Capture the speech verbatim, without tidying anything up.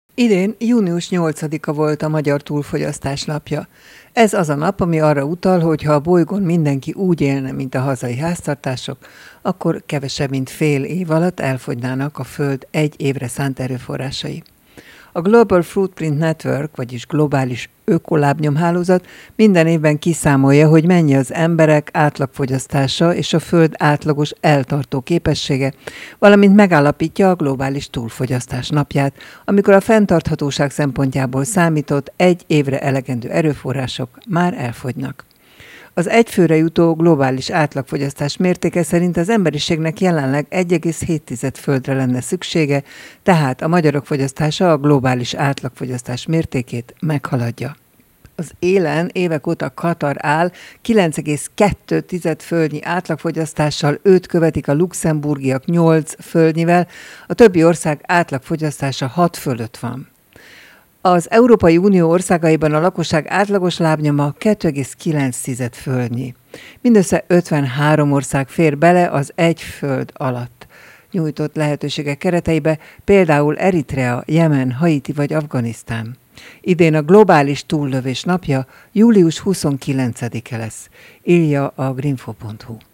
Idén június nyolcadika volt a Magyar Túlfogyasztás napja. Ez az a nap, ami arra utal, hogy ha a bolygón mindenki úgy élne, mint a hazai háztartások, akkor kevesebb, mint fél év alatt elfogynának a Föld egy évre szánt erőforrásai. A Global Footprint Network, vagyis globális ökolábnyomhálózat minden évben kiszámolja, hogy mennyi az emberek átlagfogyasztása és a Föld átlagos eltartó képessége, valamint megállapítja a globális túlfogyasztás napját, amikor a fenntarthatóság szempontjából számított egy évre elegendő erőforrások már elfogynak. Az egyfőre jutó globális átlagfogyasztás mértéke szerint az emberiségnek jelenleg egy egész hét földre lenne szüksége, tehát a magyarok fogyasztása a globális átlagfogyasztás mértékét meghaladja. Az élen évek óta Katar áll kilenc egész kettő földnyi átlagfogyasztással, őt követik a luxemburgiak nyolc földnyivel, a többi ország átlagfogyasztása hat fölött van. Az Európai Unió országaiban a lakosság átlagos lábnyoma kettő egész kilenc földnyi. Mindössze ötvenhárom ország fér bele az egy föld alatt nyújtott lehetőségek kereteibe, például Eritrea, Jemen, Haiti vagy Afganisztán. Idén a globális túllövés napja július huszonkilencedike lesz, írja a greenfo pont hu.